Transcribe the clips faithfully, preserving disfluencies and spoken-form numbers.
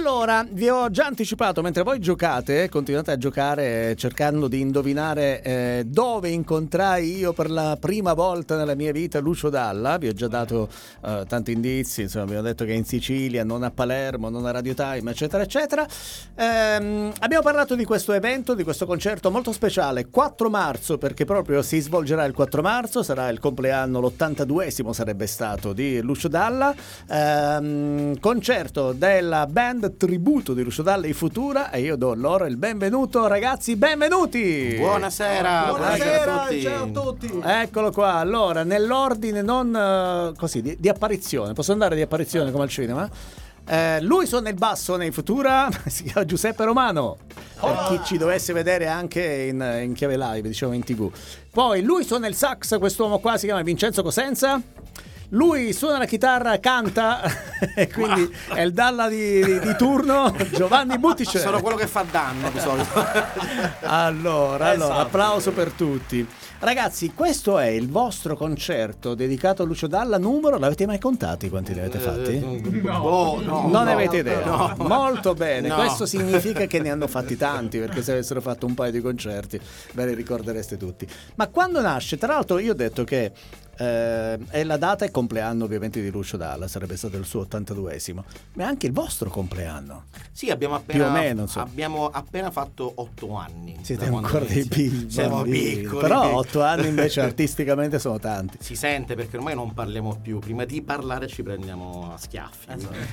Allora, vi ho già anticipato, mentre voi giocate, continuate a giocare cercando di indovinare eh, dove incontrai io per la prima volta nella mia vita Lucio Dalla. Vi ho già dato eh, tanti indizi, insomma, vi ho detto che è in Sicilia, non a Palermo, non a Radio Time, eccetera, eccetera. Ehm, abbiamo parlato di questo evento, di questo concerto molto speciale, quattro marzo, perché proprio si svolgerà il quattro marzo, sarà il compleanno, l'ottantaduesimo sarebbe stato, di Lucio Dalla. Ehm, concerto della band tributo di Lucio Dalla, i Futura, e io do loro il benvenuto. Ragazzi, benvenuti. Buonasera. Buonasera, a tutti. ciao a tutti. Eccolo qua. Allora, nell'ordine non uh, così di, di apparizione, posso andare di apparizione come al cinema? Eh, lui suona il basso nei Futura, si chiama Giuseppe Romano, per chi ci dovesse vedere anche in, in chiave live, diciamo in tivù. Poi lui suona il sax, quest'uomo qua si chiama Vincenzo Cosenza. Lui suona la chitarra, canta e quindi è il Dalla di, di, di turno, Giovanni Buttice. Sono quello che fa danno di solito. Allora, Esatto. allora, applauso per tutti. Ragazzi, questo è il vostro concerto dedicato a Lucio Dalla. Numero, l'avete mai contati quanti ne avete fatti? No, oh, no, Non no, ne avete idea? no. Molto bene, No. questo significa che ne hanno fatti tanti, perché se avessero fatto un paio di concerti ve li ricordereste tutti. Ma quando nasce, tra l'altro io ho detto che eh, è la data e compleanno ovviamente di Lucio Dalla, sarebbe stato il suo ottantaduesimo, ma è anche il vostro compleanno. Sì, abbiamo appena, Più o meno, insomma. abbiamo appena fatto otto anni. Siete da quando ancora dei inizia. piccoli, Siamo bambini. piccoli. Però piccoli. otto anni invece artisticamente sono tanti. Si sente perché ormai non parliamo più. Prima di parlare ci prendiamo a schiaffi.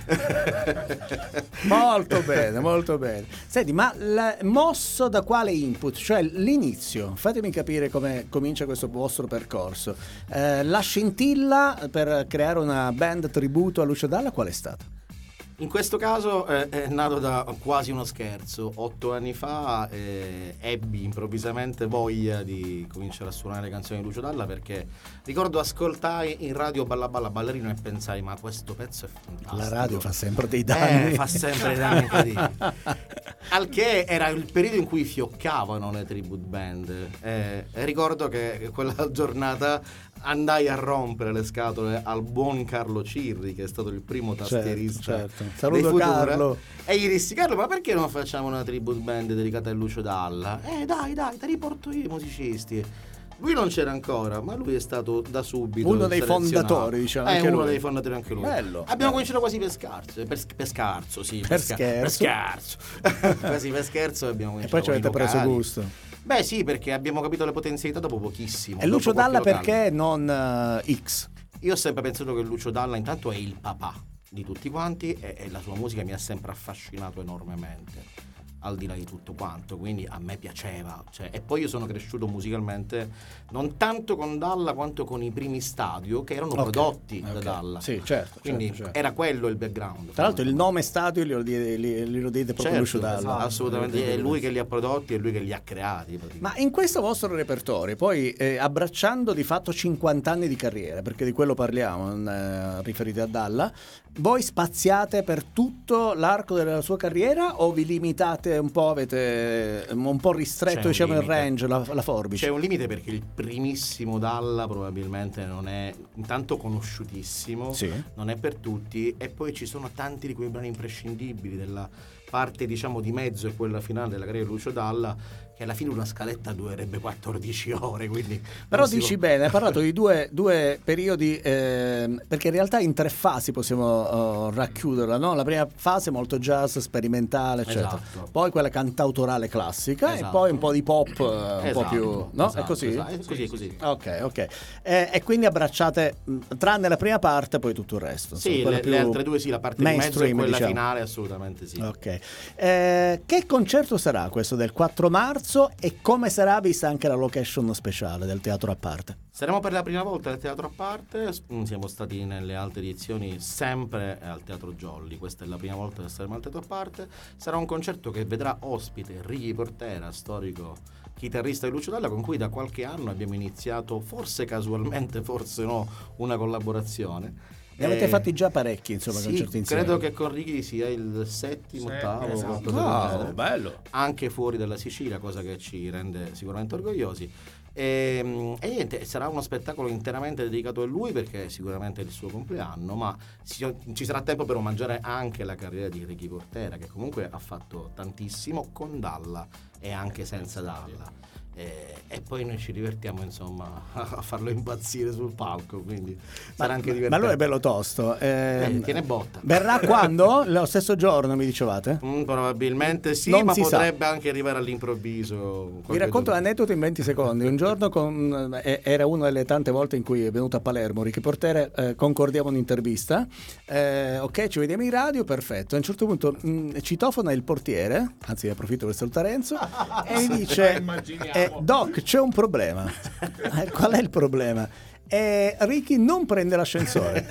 Molto bene, molto bene. Senti, ma la, mosso da quale input? Cioè l'inizio, fatemi capire come comincia questo vostro percorso. Eh, la scintilla per creare una band tributo a Lucio Dalla qual è stata? In questo caso eh, è nato da quasi uno scherzo. Otto anni fa eh, ebbi improvvisamente voglia di cominciare a suonare le canzoni di Lucio Dalla, perché ricordo ascoltai in radio Balla Balla Ballerino e pensai: ma questo pezzo è fantastico. La radio fa sempre dei danni. Eh, fa sempre dei danni incredibili. Al che era il periodo in cui fioccavano le tribute band. Eh, e ricordo che quella giornata andai a rompere le scatole al buon Carlo Cirri, che è stato il primo tastierista. Certo, certo. Saluto dei Futura, Carlo. E gli dissi: Carlo, ma perché non facciamo una tribute band dedicata a Lucio Dalla? Eh dai dai, te li porto io i musicisti. Lui non c'era ancora, ma lui è stato da subito Uno dei selezionato. fondatori, diciamo. È anche uno lui. dei fondatori anche lui. Bello. Abbiamo bello. cominciato quasi per scherzo, per, per scherzo, sì, Per per, sca- per scherzo. scherzo. Quasi per scherzo abbiamo E cominciato. poi ci avete con i preso vocali. gusto. Beh sì, perché abbiamo capito le potenzialità dopo pochissimo. E Lucio dopo Dalla qualche locale. perché non uh, X? Io ho sempre pensato che Lucio Dalla intanto è il papà di tutti quanti e, e la sua musica mi ha sempre affascinato enormemente, al di là di tutto quanto, quindi a me piaceva, cioè, e poi io sono cresciuto musicalmente non tanto con Dalla quanto con i primi Stadio, che erano Okay, prodotti da okay. Dalla. Sì, certo, quindi certo, certo. era quello il background. Tra l'altro il nome Stadio glielo dite, glielo dite proprio Certo, Lucio Dalla. esatto, assolutamente, è lui che li ha prodotti e lui che li ha creati. Ma in questo vostro repertorio, poi eh, abbracciando di fatto cinquanta anni di carriera, perché di quello parliamo, eh, riferiti a Dalla, voi spaziate per tutto l'arco della sua carriera o vi limitate un po', avete un po' ristretto, diciamo, il range, la, la forbice? C'è un limite perché il primissimo Dalla probabilmente non è intanto conosciutissimo, Sì. non è per tutti, e poi ci sono tanti di quei brani imprescindibili della parte, diciamo, di mezzo e quella finale della carriera di Lucio Dalla, che alla fine una scaletta durerebbe quattordici ore, quindi Però si dici può... bene, hai parlato di due, due periodi, ehm, perché in realtà in tre fasi possiamo uh, racchiuderla, no? La prima fase molto jazz, sperimentale, eccetera. Esatto. Poi quella cantautorale classica, Esatto. e poi un po' di pop, uh, un Esatto, po' più... No? esatto, È così? esatto, è così, è così. Ok, ok. Eh, e quindi abbracciate, mh, tranne la prima parte, poi tutto il resto. Sì, insomma, le, quella le più altre due sì, la parte di mezzo e mainstream, quella diciamo. finale assolutamente sì. Ok. Eh, che concerto sarà questo del quattro marzo e come sarà vista anche la location speciale del Teatro a Parte? Saremo per la prima volta al Teatro a Parte, siamo stati nelle altre edizioni sempre al Teatro Jolly, questa è la prima volta che saremo al Teatro a Parte. Sarà un concerto che vedrà ospite Ricky Portera, storico chitarrista di Lucio Dalla, con cui da qualche anno abbiamo iniziato, forse casualmente, forse no, una collaborazione. Ne avete Eh, fatti già parecchi, insomma, sì, concerti insieme. credo che con Ricky sia il settimo, Sì, ottavo, esatto. qualcosa del Wow, genere. bello. Anche fuori dalla Sicilia, cosa che ci rende sicuramente orgogliosi. E, e niente, sarà uno spettacolo interamente dedicato a lui perché sicuramente è il suo compleanno, ma ci, ci sarà tempo per omaggiare anche la carriera di Ricky Portera, che comunque ha fatto tantissimo con Dalla e anche senza Dalla. E, e poi noi ci divertiamo insomma a farlo impazzire sul palco, quindi ma, sarà anche divertente. Ma lui è bello tosto, eh, eh, tiene botta. Verrà quando? Lo stesso giorno mi dicevate? Mm, probabilmente sì, non ma si potrebbe sa. anche arrivare all'improvviso. Vi racconto l'aneddoto in venti secondi. Un giorno con, eh, era una delle tante volte in cui è venuto a Palermo Ricky Portera, eh, concordiamo un'intervista, eh, ok, ci vediamo in radio, perfetto. A un certo punto mh, citofona il portiere, anzi approfitto per salutare Enzo, e mi dice eh, Doc, c'è un problema. Eh, qual è il problema? E Ricky non prende l'ascensore.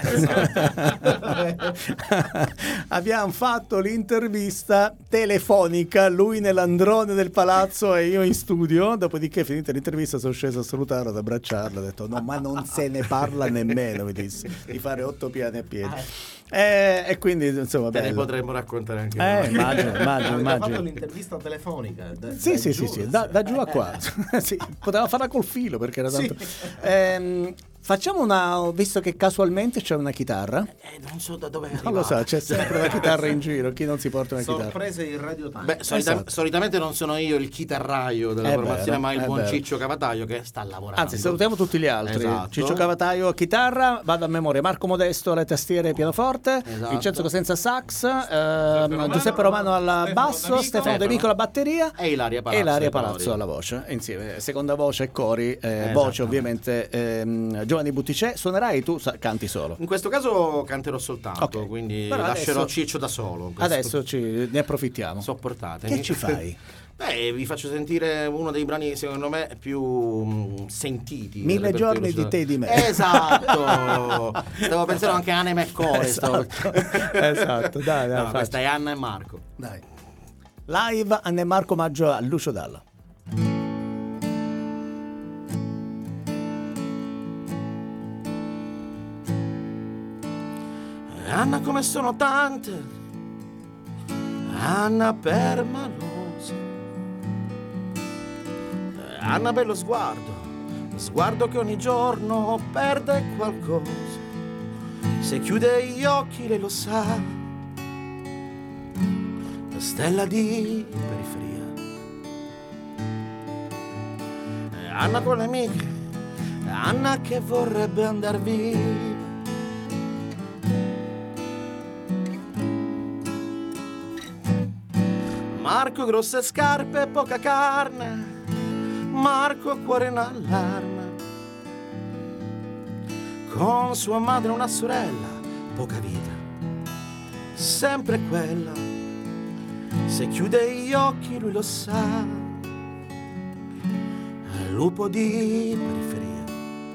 Abbiamo fatto l'intervista telefonica, lui nell'androne del palazzo e io in studio. Dopodiché, finita l'intervista, sono sceso a salutarlo, ad abbracciarlo. Ho detto: no, ma non se ne parla nemmeno. Mi disse di fare otto piani a piedi. E, e quindi insomma, te bello. ne potremmo raccontare anche eh, noi. immagino, immagino, immagino. Ha fatto l'intervista telefonica da, sì, da sì, giù, sì, sì, da, da giù a qua. Sì, poteva farla col filo perché era tanto. Sì. Ehm, facciamo una, visto che casualmente c'è una chitarra. Eh, non so da dove è Non lo so, arrivata. c'è sempre una chitarra in giro. Chi non si porta una chitarra? Sorprese in Radio Time. Beh, solita- Esatto. solitamente non sono io il chitarraio della È formazione, vero, ma il è buon vero. Ciccio Cavataio che sta lavorando. Anzi, salutiamo tutti gli altri. Esatto. Ciccio Cavataio chitarra, vado a memoria. Marco Modesto alle tastiere e pianoforte, Esatto. Vincenzo Cosenza sax, ehm, Giuseppe Romano al basso, Stefano De Vico alla batteria e Ilaria Palazzo, e Ilaria ai Palazzo cori. alla voce. Insieme, seconda voce e cori, eh, Esattamente. voce ovviamente ehm, Giovanni Butticè. Suonerai tu, sa- canti solo. In questo caso canterò soltanto, Ok. quindi Però lascerò adesso- Ciccio da solo. in questo- Adesso ci, ne approfittiamo. Sopportatemi. Che ci fai? Beh, vi faccio sentire uno dei brani secondo me più mh, sentiti. del Mille repertorio giorni di lucido. te e di me. Esatto. Stavo pensando anche a Anne McCoy. stavo- Esatto. Esatto, dai, dai, No, facci. questa è Anna e Marco. Dai. Live Anne Marco omaggio a Lucio Dalla. Anna come sono tante, Anna permalosa, Anna bello sguardo, sguardo che ogni giorno perde qualcosa, se chiude gli occhi lei lo sa, la stella di periferia. Anna con le amiche, Anna che vorrebbe andar via. Marco grosse scarpe e poca carne, Marco cuore in allarme, con sua madre una sorella, poca vita, sempre quella, se chiude gli occhi lui lo sa, è il lupo di periferia.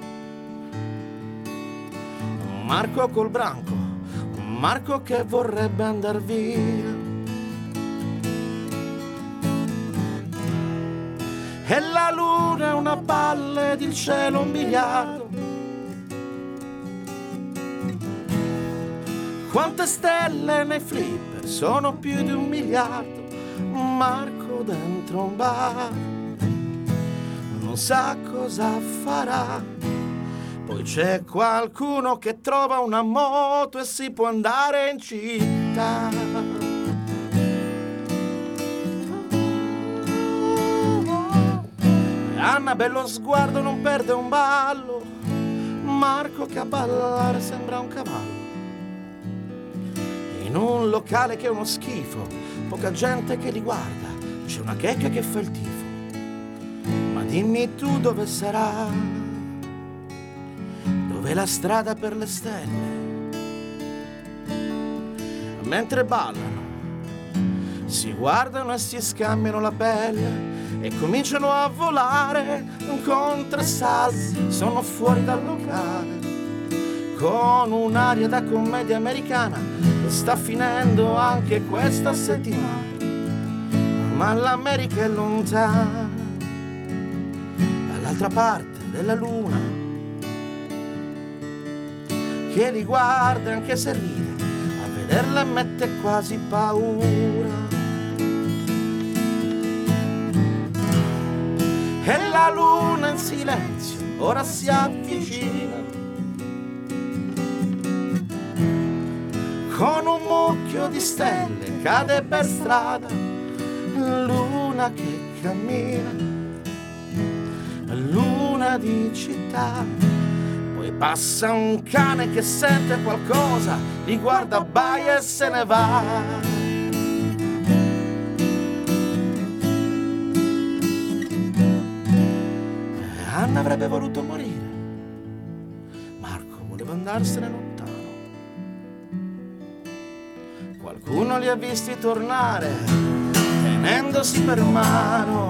Marco col branco, Marco che vorrebbe andar via. E la luna è una palla ed il cielo un biliardo. Quante stelle nei flipper, sono più di un miliardo. Marco dentro un bar non sa cosa farà. Poi c'è qualcuno che trova una moto e si può andare in città. Anna bello sguardo non perde un ballo, Marco che a ballare sembra un cavallo. In un locale che è uno schifo, poca gente che li guarda, c'è una checca che fa il tifo. Ma dimmi tu dove sarà, dov'è la strada per le stelle? Mentre ballano si guardano e si scambiano la pelle e cominciano a volare un contrassalto, sono fuori dal locale con un'aria da commedia americana che sta finendo anche questa settimana, ma l'America è lontana, dall'altra parte della luna, che li guarda anche se ride, a vederla mette quasi paura. E la luna il silenzio ora si avvicina, con un mucchio di stelle cade per strada, luna che cammina, luna di città. Poi passa un cane che sente qualcosa, li guarda, abbaia e se ne va. Anna avrebbe voluto morire, Marco voleva andarsene lontano. Qualcuno li ha visti tornare, tenendosi per mano.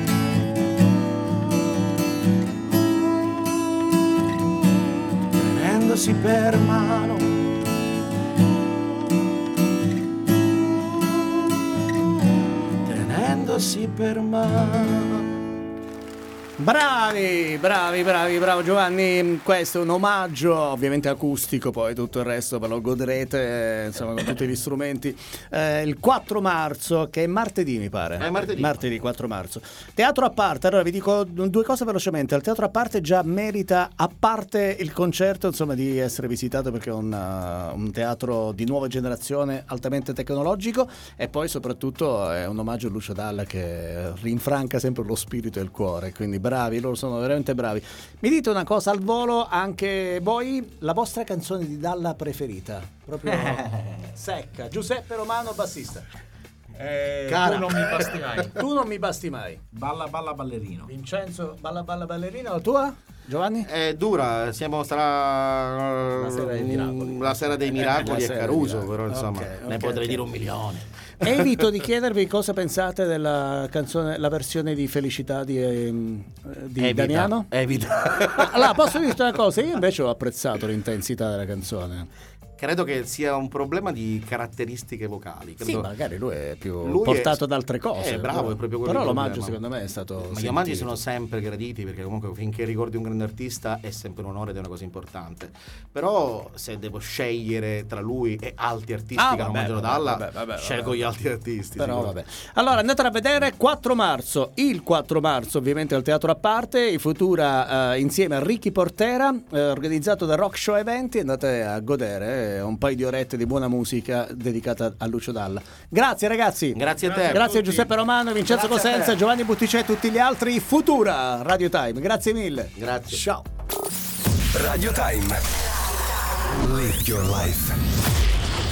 Tenendosi per mano. Tenendosi per mano. Bravi, bravi, bravi, bravo Giovanni. Questo è un omaggio, ovviamente acustico, poi tutto il resto ve lo godrete, eh, insomma, con tutti gli strumenti. Eh, il quattro marzo, che è martedì mi pare. È martedì. Martedì quattro marzo. Teatro a parte, allora vi dico due cose velocemente. Il teatro a parte già merita, a parte il concerto, insomma, di essere visitato perché è un, uh, un teatro di nuova generazione, altamente tecnologico, e poi soprattutto è un omaggio a Lucio Dalla che rinfranca sempre lo spirito e il cuore, quindi bravi, loro sono veramente bravi. Mi dite una cosa al volo, anche voi, la vostra canzone di Dalla preferita, proprio secca. Giuseppe Romano, bassista. Eh, Cara. tu non mi basti mai. Tu non mi basti mai. Balla balla ballerino. Vincenzo, balla balla ballerina, la tua? Giovanni? È dura, siamo tra La sera dei miracoli. la sera dei miracoli La e sera Caruso, dei però miracoli. insomma Ok, ne ok, potrei ok. dire un milione. Evito di chiedervi cosa pensate della canzone, la versione di Felicità di, ehm, di Evita, Damiano. evita. Allora, posso dirti una cosa? Io invece ho apprezzato l'intensità della canzone. Credo che sia un problema di caratteristiche vocali. Sì, Credo... magari lui è più Lui portato è- ad altre cose. è bravo, è proprio quello Però il l'omaggio problema. secondo me è stato Ma gli omaggi sentito. sono sempre graditi, perché comunque finché ricordi un grande artista è sempre un onore ed è una cosa importante. Però se devo scegliere tra lui e altri artisti Ah, che hanno vabbè, omaggiato vabbè, Dalla, vabbè, vabbè, scelgo vabbè. gli altri artisti. Però sicuro. vabbè. Allora andate a vedere quattro marzo, il quattro marzo ovviamente al Teatro a Parte, i Futura eh, insieme a Ricky Portera, eh, organizzato da Rock Show Eventi. Andate a godere eh, un paio di orette di buona musica dedicata a Lucio Dalla. Grazie ragazzi. Grazie a te. Grazie a Giuseppe Romano, Vincenzo Grazie a te. Cosenza, Giovanni Butticè e tutti gli altri. Futura Radio Time. Grazie mille. Grazie. Ciao. Radio Time. Live your life.